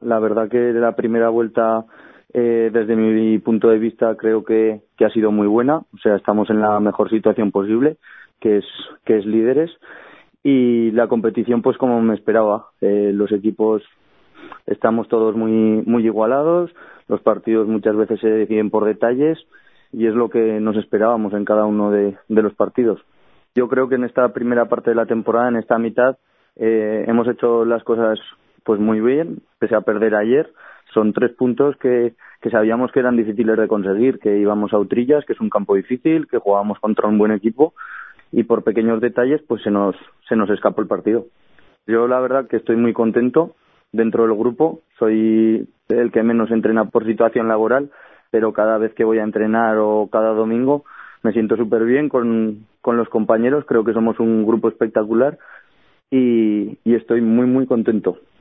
La verdad que la primera vuelta, desde mi punto de vista, creo que ha sido muy buena. O sea, estamos en la mejor situación posible, que es líderes. Y la competición, pues como me esperaba. Los equipos estamos todos muy igualados. Los partidos muchas veces se deciden por detalles y es lo que nos esperábamos en cada uno de los partidos. Yo creo que en esta primera parte de la temporada, en esta mitad, hemos hecho las cosas pues muy bien, pese a perder ayer. Son 3 puntos que sabíamos que eran difíciles de conseguir, que íbamos a Utrillas, que es un campo difícil, que jugábamos contra un buen equipo y por pequeños detalles pues se nos escapó el partido. Yo la verdad que estoy muy contento dentro del grupo. Soy el que menos entrena por situación laboral, pero cada vez que voy a entrenar o cada domingo me siento súper bien con los compañeros. Creo que somos un grupo espectacular y estoy muy contento.